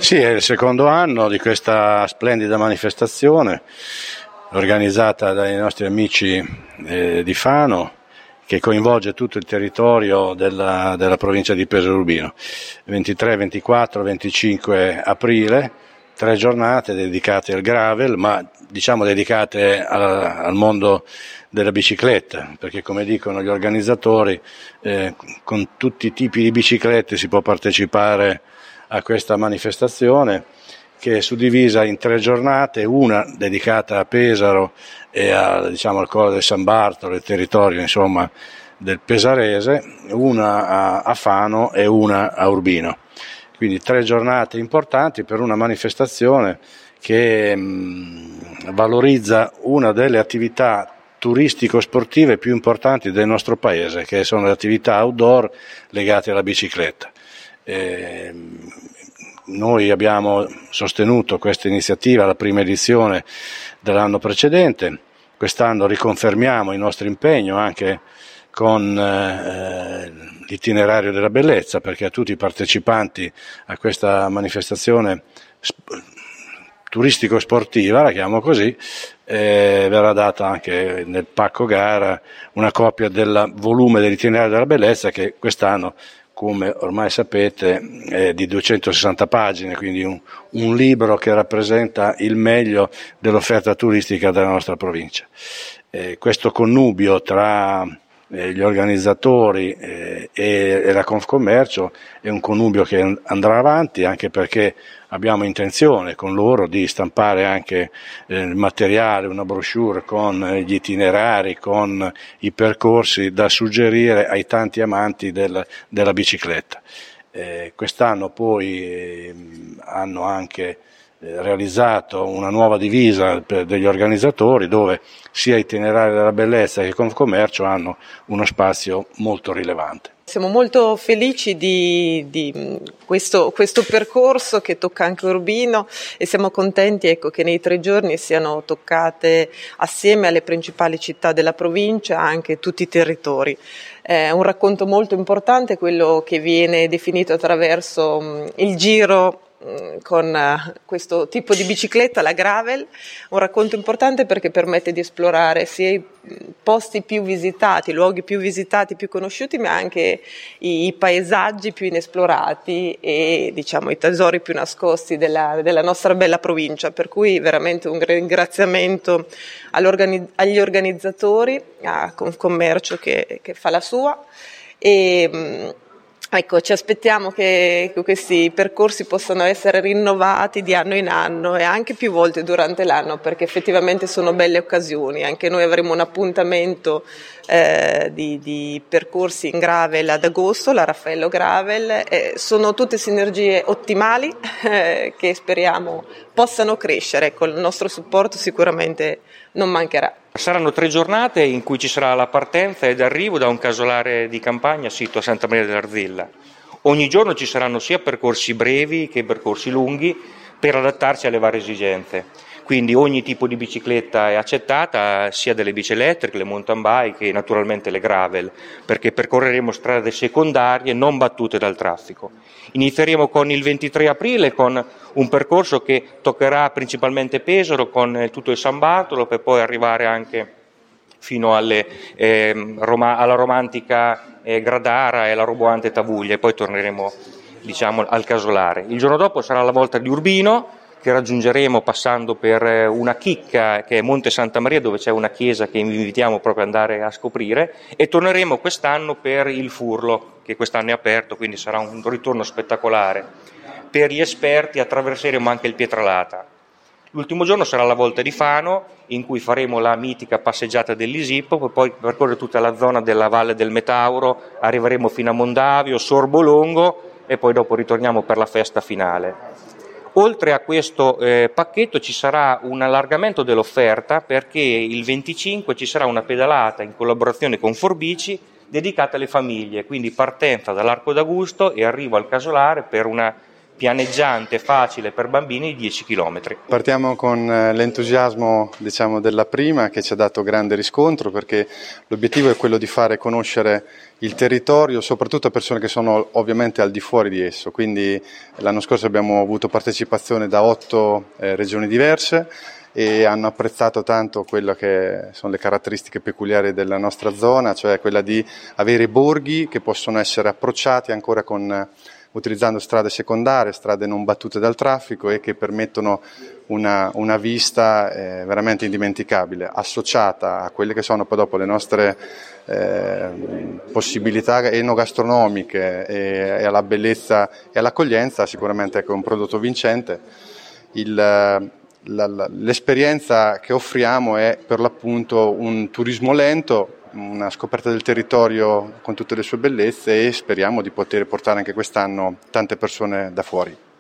Sì, è il secondo anno di questa splendida manifestazione organizzata dai nostri amici di Fano, che coinvolge tutto il territorio della provincia di Pesaro Urbino. 23, 24, 25 aprile, 3 giornate dedicate al gravel, ma diciamo dedicate al mondo della bicicletta, perché come dicono gli organizzatori, con tutti i tipi di biciclette si può partecipare a questa manifestazione, che è suddivisa in 3 giornate, una dedicata a Pesaro e al Colle del San Bartolo, il territorio insomma del pesarese, una a Fano e una a Urbino. Quindi 3 giornate importanti per una manifestazione che valorizza una delle attività turistico-sportive più importanti del nostro paese, che sono le attività outdoor legate alla bicicletta. Noi abbiamo sostenuto questa iniziativa, la prima edizione dell'anno precedente, quest'anno riconfermiamo il nostro impegno anche con l'itinerario della bellezza, perché a tutti i partecipanti a questa manifestazione turistico-sportiva, la chiamo così, verrà data anche nel pacco gara una copia del volume dell'itinerario della bellezza, che quest'anno, come ormai sapete, è di 260 pagine, quindi un libro che rappresenta il meglio dell'offerta turistica della nostra provincia. Questo connubio tra gli organizzatori e la Confcommercio è un connubio che andrà avanti, anche perché abbiamo intenzione con loro di stampare anche il materiale, una brochure con gli itinerari, con i percorsi da suggerire ai tanti amanti della bicicletta. Quest'anno poi hanno anche realizzato una nuova divisa degli organizzatori, dove sia Itinerari della Bellezza che Confcommercio hanno uno spazio molto rilevante. Siamo molto felici di questo percorso che tocca anche Urbino, e siamo contenti che nei 3 giorni siano toccate assieme alle principali città della provincia anche tutti i territori. È un racconto molto importante quello che viene definito attraverso il giro con questo tipo di bicicletta, la gravel, un racconto importante perché permette di esplorare sia i posti più visitati, i luoghi più visitati, più conosciuti, ma anche i paesaggi più inesplorati e diciamo i tesori più nascosti della nostra bella provincia, per cui veramente un ringraziamento agli organizzatori, a Confcommercio che fa la sua, e ecco, ci aspettiamo che questi percorsi possano essere rinnovati di anno in anno e anche più volte durante l'anno, perché effettivamente sono belle occasioni. Anche noi avremo un appuntamento di percorsi in gravel ad agosto, la Raffaello Gravel. Sono tutte sinergie ottimali che speriamo possano crescere. Con il nostro supporto sicuramente non mancherà. Saranno 3 giornate in cui ci sarà la partenza ed arrivo da un casolare di campagna sito a Santa Maria dell'Arzilla. Ogni giorno ci saranno sia percorsi brevi che percorsi lunghi per adattarsi alle varie esigenze. Quindi ogni tipo di bicicletta è accettata, sia delle bici elettriche, le mountain bike e naturalmente le gravel, perché percorreremo strade secondarie non battute dal traffico. Inizieremo con il 23 aprile con un percorso che toccherà principalmente Pesaro con tutto il San Bartolo, per poi arrivare anche fino alla romantica Gradara e la roboante Tavuglia, e poi torneremo al casolare. Il giorno dopo sarà la volta di Urbino, che raggiungeremo passando per una chicca che è Monte Santa Maria, dove c'è una chiesa che vi invitiamo proprio ad andare a scoprire, e torneremo quest'anno per il Furlo, che quest'anno è aperto, quindi sarà un ritorno spettacolare. Per gli esperti attraverseremo anche il Pietralata. L'ultimo giorno sarà la volta di Fano, in cui faremo la mitica passeggiata dell'Isippo, poi percorrere tutta la zona della Valle del Metauro, arriveremo fino a Mondavio, Sorbolongo, e poi dopo ritorniamo per la festa finale. Oltre a questo pacchetto ci sarà un allargamento dell'offerta, perché il 25 ci sarà una pedalata in collaborazione con Forbici dedicata alle famiglie, quindi partenza dall'Arco d'Augusto e arrivo al casolare per una pianeggiante, facile per bambini di 10 km. Partiamo con l'entusiasmo, della prima, che ci ha dato grande riscontro, perché l'obiettivo è quello di fare conoscere il territorio, soprattutto a persone che sono ovviamente al di fuori di esso. Quindi l'anno scorso abbiamo avuto partecipazione da 8 regioni diverse e hanno apprezzato tanto quello che sono le caratteristiche peculiari della nostra zona, cioè quella di avere borghi che possono essere approcciati ancora utilizzando strade secondarie, strade non battute dal traffico e che permettono una vista veramente indimenticabile, associata a quelle che sono poi dopo le nostre possibilità enogastronomiche e alla bellezza e all'accoglienza. Sicuramente è un prodotto vincente. L'esperienza che offriamo è per l'appunto un turismo lento, una scoperta del territorio con tutte le sue bellezze, e speriamo di poter portare anche quest'anno tante persone da fuori.